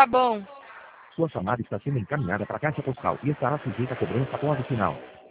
Tá bom. Sua chamada está sendo encaminhada para a caixa postal e estará sujeita a cobrança após o sinal.